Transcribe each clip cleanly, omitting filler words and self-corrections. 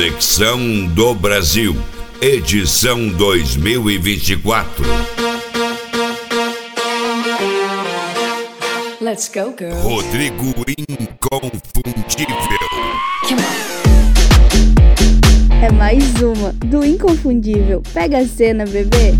Conexão do Brasil, edição 2024. Let's go, girl. Rodrigo Inconfundível. É mais uma do Inconfundível. Pega a cena, bebê.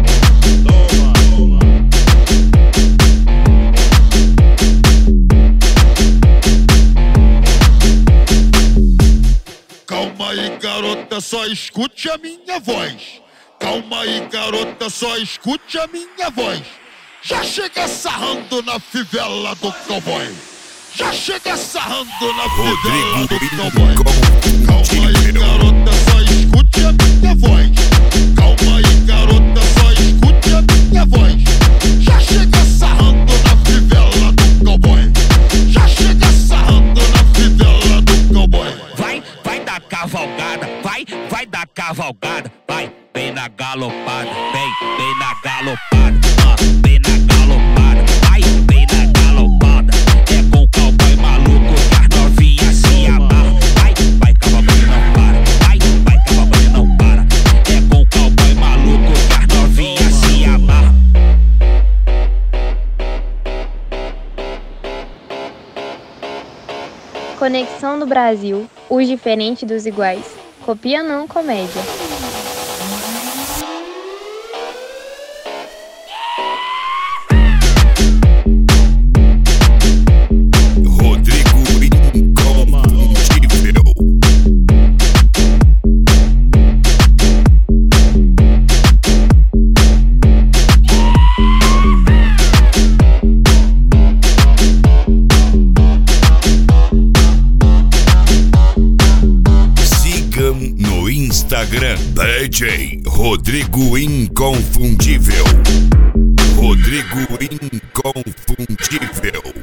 Calma aí, garota, só escute a minha voz. Calma aí, garota, só escute a minha voz. Já chega sarrando na fivela do cowboy. Já chega sarrando na fivela do cowboy. Calma aí, garota, só escute a minha voz. Calma aí, garota, só escute a minha voz. Já chega sarrando na fivela do cowboy. Já chega sarrando na fivela do cowboy. Vai dar cavalgada, vai dar cavalgada, vem na galopada, vem na galopada, vem na galopada, vem na galopada. É com o cowboy maluco que as novinhas se amarram. Vai cavalgando não para, vai cavalgando não para. É com o cowboy maluco que as novinhas se amarram. Conexão do Brasil, os diferentes dos iguais. Copia não, comédia. Rodrigo Inconfundível. Sigam no Instagram DJ Rodrigo Inconfundível. Rodrigo Inconfundível.